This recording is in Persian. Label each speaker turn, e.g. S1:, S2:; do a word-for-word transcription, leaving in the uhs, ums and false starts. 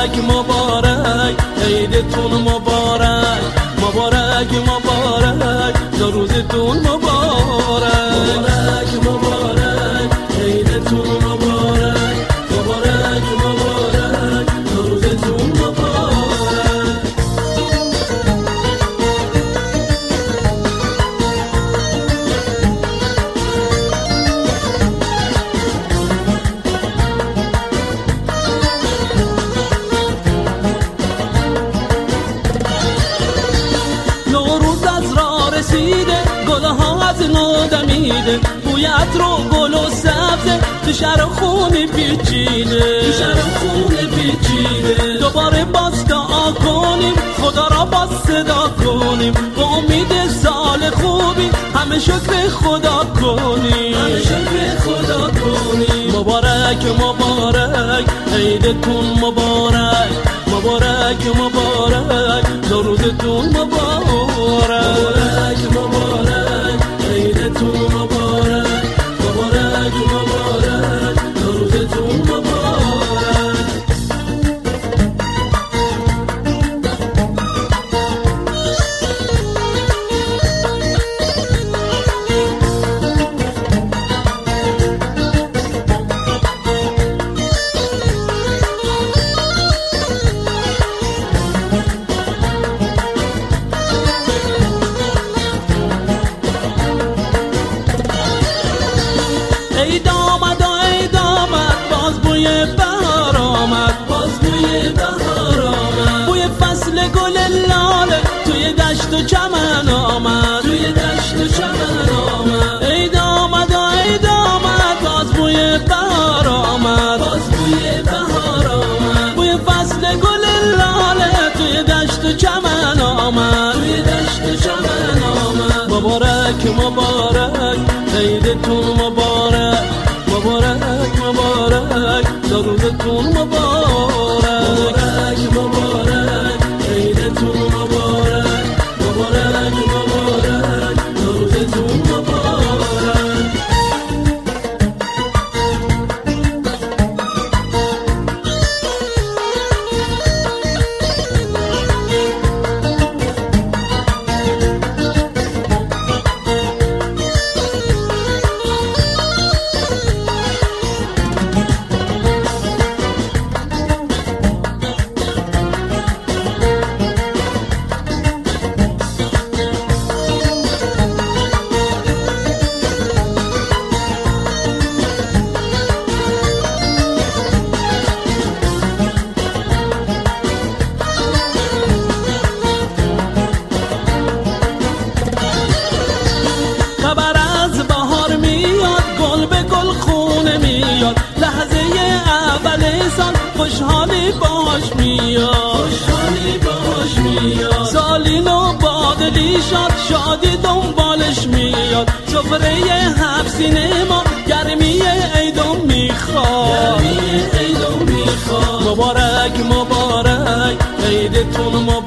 S1: مبارک مبارک عیدتون مبارک مبارک مبارک روزتون مبارک مبارک عیدتون مبارک مبارک مبارک روزتون مبارک. گلها از نو دمیده بوی عطر و گل و سبزه تو شهر خونه پیچیده تو شهر خونه پیچیده دوباره باز دعا کنیم خدا را باز صدا کنیم با امید سال خوبی همه شکر خدا کنیم همه شکر خدا کنیم. مبارک مبارک عیدتون مبارک مبارک مبارک روزتون مبارک مبارک مبارک عیدتون مبارک مبارک مبارک روزتون مبارک. عید آمد و عید آمد باز بوی بهار آمد باز بوی بهار آمد بوی فصل گل لاله توی دشت و چمن آمد توی دشت و چمن آمد. عید آمد و عید آمد باز بوی بهار آمد باز بوی بهار آمد بوی فصل گل لاله توی دشت و چمن آمد توی دشت و چمن آمد. مبارک مبارک عیدتون مبارک مبارک مبارک روزتون مبارک مبارک مبارک عیدتون مبارک مبارک مبارک روزتون مبارک. لحظه اول سال خوشحالی باش میاد خوشحالی باش میاد سالی نو بادلی شاد شادی دنبالش میاد سفره هفت سینه ما گرمی عیدو میخواد گرمی عیدو میخواد. مبارک مبارک عیدتون مبارک